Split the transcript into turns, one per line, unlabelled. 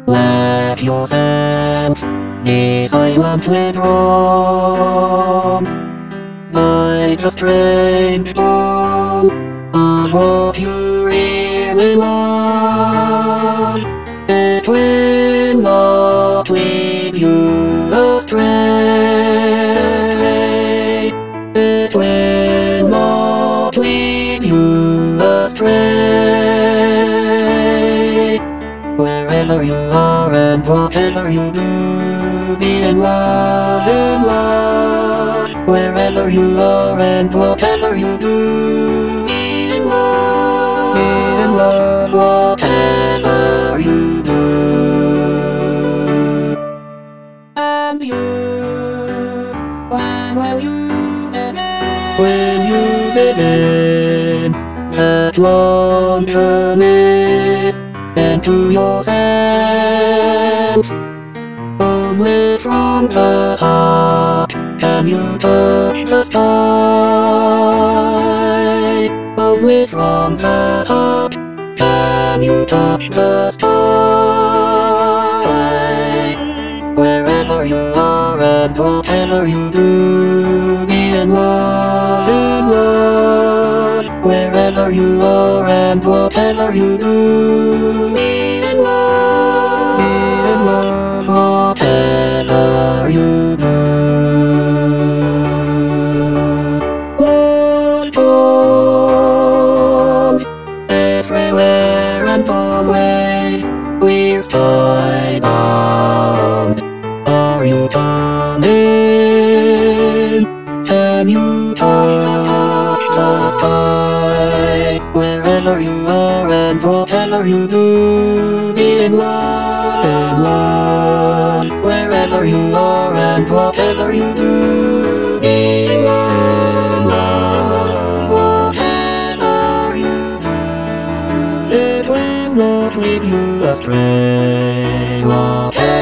Let yourself be silent with wrong, like a strange bond of what you really want. It will not lead you astray. It will not lead you astray. Wherever you are and whatever you do, be in love, in love. Wherever you are and whatever you do, be in love, whatever you do. And you, when you begin that long journey into yourself, only from the heart can you touch the sky. Only from the heart can you touch the sky. Wherever you are and whatever you do, be in love, in love. Wherever you are and whatever you do, be in love, whatever you do. Love comes everywhere and always, we're skybound. Are you coming? Can you touch the sky? Wherever you are and whatever you do, be in love, in love. Wherever you are and whatever you do, be in love, whatever you do. It will not lead you astray, whatever